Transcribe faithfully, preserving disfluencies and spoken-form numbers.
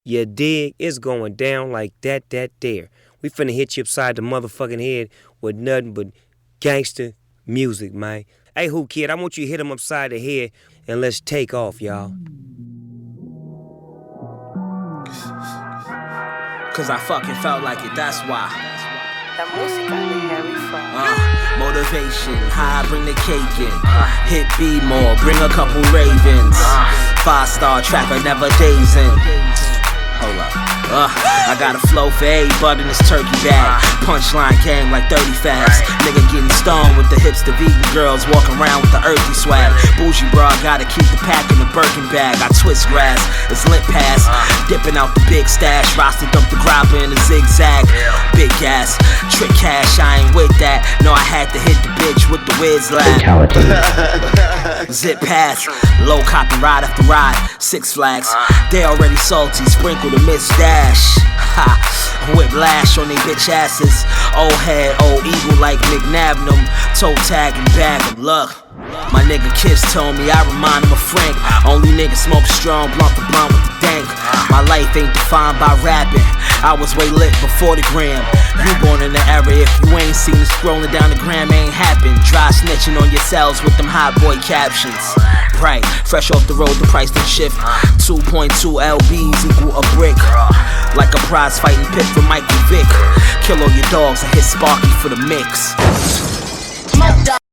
You dig? It's going down like that, that there. We finna hit you upside the motherfucking head with nothing but gangster music, man. Hey, Who Kid, I want you to hit him upside the head and let's take off, y'all. Cause I fucking felt like it, that's why. La música de Harry Fraud. Uh, motivation, high, bring the cake in. Hit B more, bring a couple ravens. Five star trapper, never dazing. Hold up. Uh, I got a flow for a bud in this turkey bag. Punchline came like thirty fast. Nigga getting stoned with the hipster vegan girls walking around with the earthy swag. Bougie bra, gotta keep the pack in the Birkin bag. I twist grass, it's lit pass. Dipping out the big stash. Roster dump the grabber in a zigzag. Big ass, trick cash, I ain't with that. No, I had to hit the bitch with the whiz lab. Zip pass, low cop and ride after ride. Six Flags, they already salty, sprinkle the miss dash. Ha, whiplash on they bitch asses. Old head, old eagle like McNabnum. Toe tag and bag of luck. My nigga Kiss told me I remind him of Frank. Only nigga smoke strong, blunt the blunt with the dank. My life ain't defined by rapping. I was way lit before the gram. You born in the era, if you ain't seen it scrolling down the gram, ain't happened. Dry snitching on yourselves with them hot boy captions. Right, fresh off the road, the price done shift. two point two L Bs equal a brick. Like a prize fighting pit for Michael Vick. Kill all your dogs and hit Sparky for the mix.